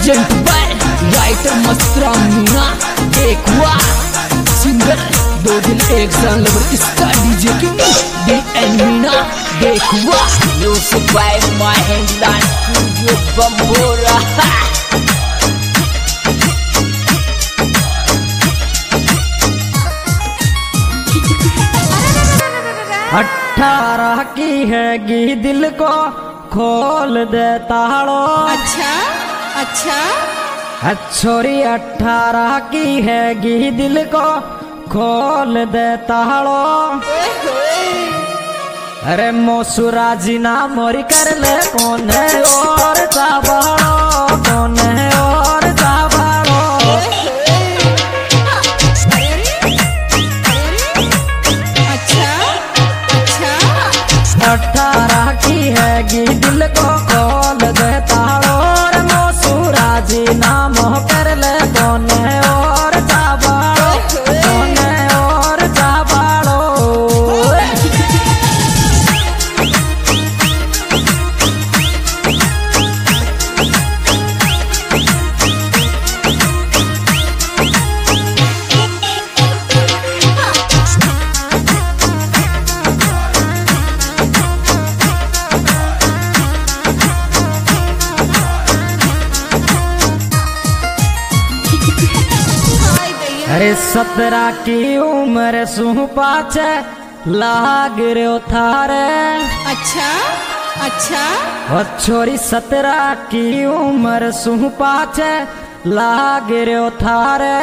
Present by writer Maskara Meena Dekhwa singer 2 दिल 1 जान lover इसका डीजे की DN Meena Dekhwa music by Mahindra studio Bambora. 18 की हैगी दिल को खोल दे ताड़ो। अच्छा अच्छा छोरी 18 की हैगी दिल को खोल दे ताड़ो। अरे मोसुरा जीना मोरी कर ले कौन है और चाबाड़ो, कौन है और चाबाड़ो। अच्छा अच्छा 18 की हैगी दिल को खोल दे ताड़ो। रे मोसुरा जीना मोह कर ले कौन है और चाबाड़ो, कौन है और चाबाड़ो। अरे 17 की उम्र सु पाछे लाग रो थारे। अच्छा अच्छा छोरी 17 की उम्र सु पाछे लाग रो थारे।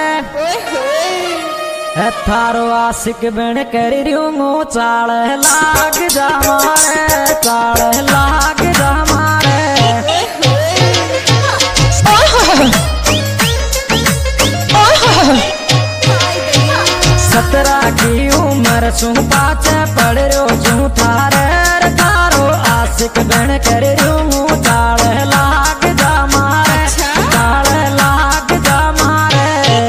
थारो आशिक बन कर रूंगो चाल लाग जा मारे, चाल लाग जा मारे। 17 की उम्र सु पाछे पड़ रो जू थारे। थारो आशिक बन कर रूंगो चाल लाग जा मारे, चाल लाग जा मारे।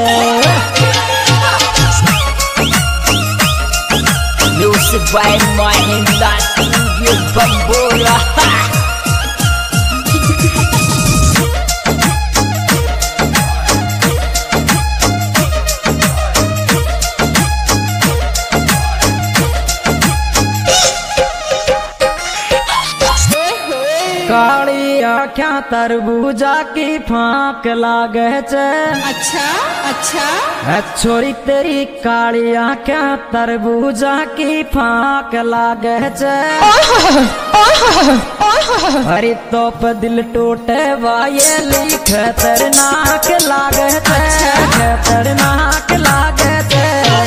Music by Mahindra studio Bambora. काली आँखा तरबूजा की फांक लागे छे। अच्छा अच्छा छोरी तेरी काली आँखा तरबूजा की फांक लागे छे। अरे तोप दिल टूटे वाये लिख खतरनाक लागे छे, खतरनाक लागे छे।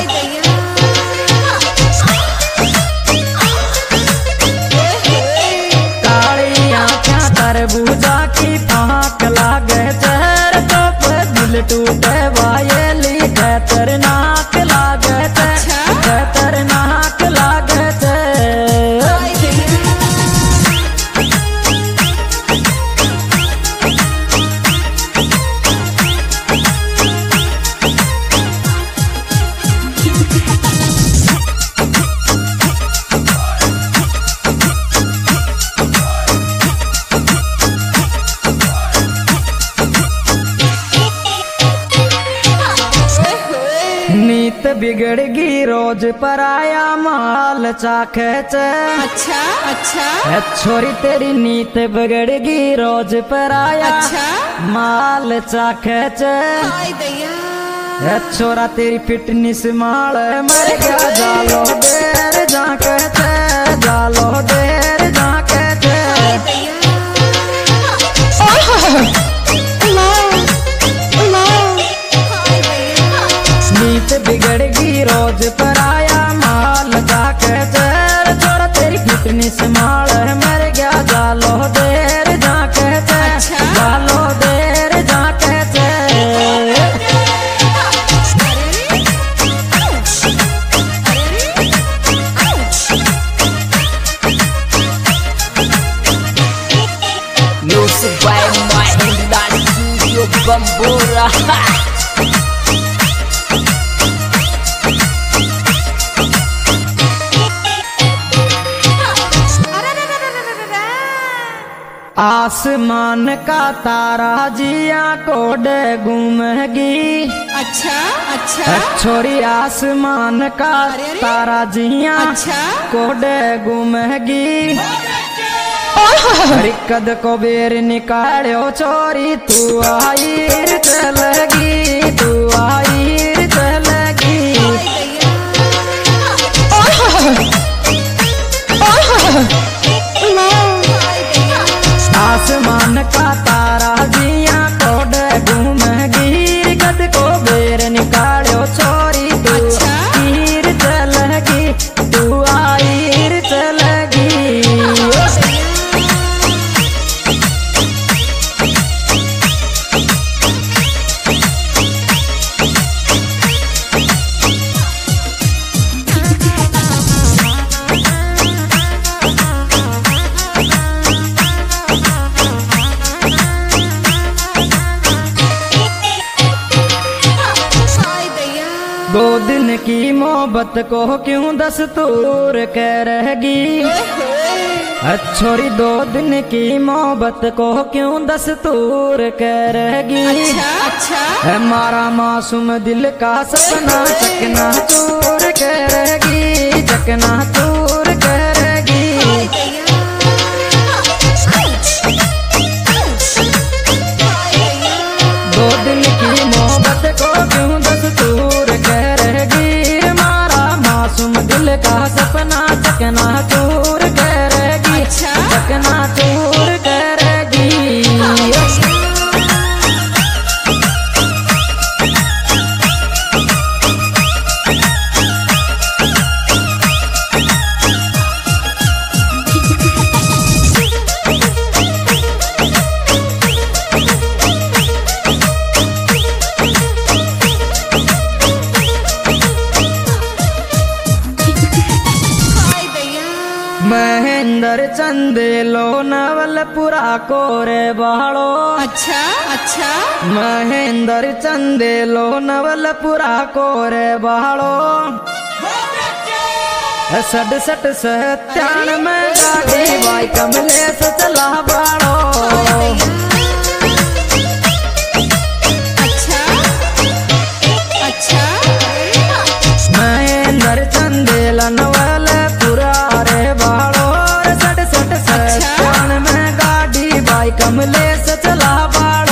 तरबूजा की फांक लागे चेहर तोप दिल टूटे वाये खतरनाक लागे चे, खतरनाक लागे चे। नीत बिगड़गी रोज पराया माल चाखे चे। अच्छा अच्छा छोरी तेरी नीत बिगड़गी रोज पराया माल चाखे चे। छोरा तेरी फिटनेस माल मर गया जालो देर जाके चे, जालो देर जाके चे। नीत बिगड़गी रोज पराया माल जाके चेर। छोरा तेरी फिटनेस माल मर गया जालो देर जाके चे, जालो देर जाके चे। Music by Mahindra studio Bambora. आसमान का तारा जिया कोड घूमेगी। अच्छा अच्छा छोरी आसमान का अरे। तारा जिया अच्छा। कोड घूमेगी। कद को बेर निकालो छोरी तू आई चलेगी, तू आई चलेगी। आसमान का तारा जिया कोड घूमेगी। कद को बेर निकालो छोरी तू अच्छा। आईर चलेगी, तू आईर चलेगी। दो दिन की मोहब्बत को क्यों दस्तूर कह रहेगी। छोरी दो दिन की मोहब्बत को क्यों दस्तूर कह रहेगी। अच्छा अच्छा है मारा मासूम दिल का सपना चकना चूर कह रहेगी, चकना चूर कह रहेगी। दो दिन की मोहब्बत को क्यों दस्तूर कह रहेगी। मारा मासूम दिल का सपना चकना चूर कह रहेगी, अच्छा। चकना चूर कह रहेगी। महेंद्र चंदेलो नवलपुरा कोरे बाड़ो। अच्छा अच्छा महेंद्र चंदेलो नवलपुरा कोरे बाड़ो। सट सट सत्यान में गाड़ी भाई कमले से चला बाड़ो। अच्छा अच्छा महेंद्र चंदेला नवलपुरा रे बाड़ो। सट सट सत्यान में गाड़ी भाई कमले से चला बाड़ो।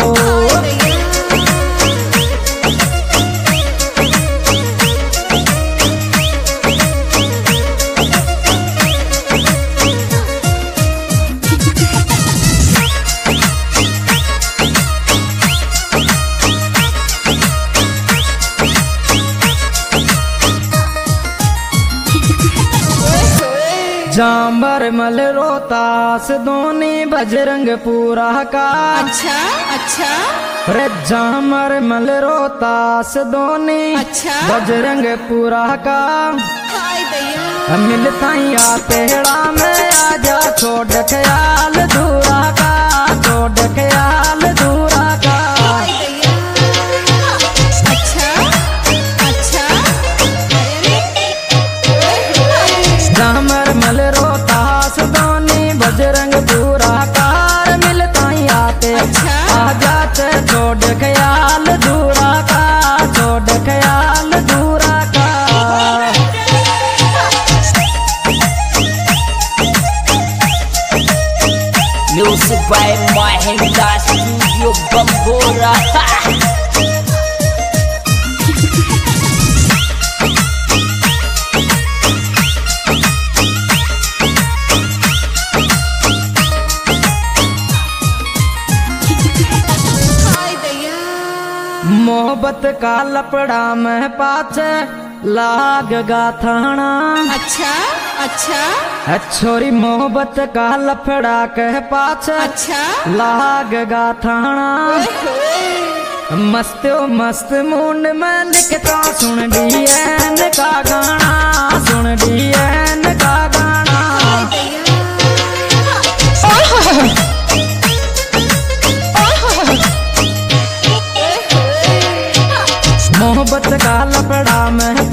जाम्बर मल रोहतास दोनी बजरंग पूरा का। अच्छा अच्छा रे जामर मल रोहतास दोनी अच्छा। बजरंग पूरा का। हाय दैया मिलता या तेड़ा में आजा छोड़ ख्याल दूरा का, छोड़ ख्याल दूरा का। हाय दैया अच्छा अच्छा जामर मल रोहतास दोनी बजरंग पूरा कार। मिलता आते अच्छा। आ जाते छोड़ ख्याल दूरा का, छोड़ ख्याल दूरा का। Music by Mahindra Studio Bambora. हाय दैया मोहब्बत का लपड़ा में पाछे लाग गा थाना। अच्छा अच्छा छोरी मोहब्बत का लफड़ा कह पाछे अच्छा लाग गा थाना। मस्तो मस्त मुंड में लिखता सुन डीएन का गाना, सुन डीएन का गाना। मोहब्बत का लफड़ा में